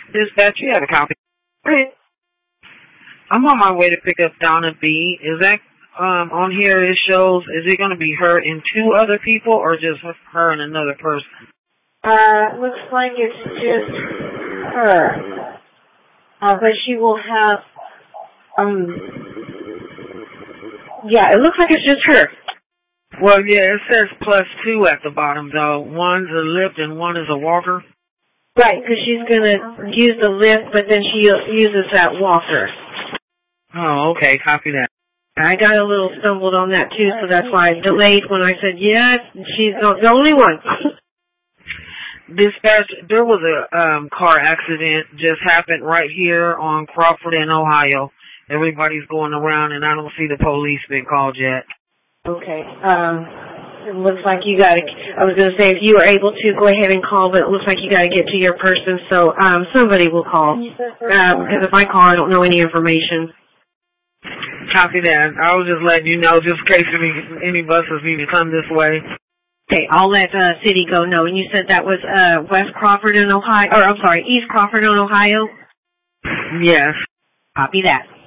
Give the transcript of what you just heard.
Dispatch, you have a copy. Right. I'm on my way to pick up Donna B. Is that on here? It shows. Is it going to be her and two other people, or just her and another person? Looks like it's just her. But she will have. Yeah, it looks like it's just her. Well, yeah, it says +2 at the bottom, though. One's a lift and one is a walker. Right, because she's going to use the lift, but then she uses that walker. Oh, okay, copy that. I got a little stumbled on that, too, so that's why I delayed when I said, yeah, she's the only one. Dispatch, there was a car accident just happened right here on Crawford in Ohio. Everybody's going around, and I don't see the police been called yet. Okay. It looks like you got to, I was going to say if you were able to go ahead and call, but it looks like you got to get to your person, so somebody will call. Because if I call, I don't know any information. Copy that. I was just letting you know, just in case any buses need to come this way. Okay, I'll let City go know. And you said that was West Crawford in Ohio, or I'm sorry, East Crawford in Ohio? Yes. Copy that.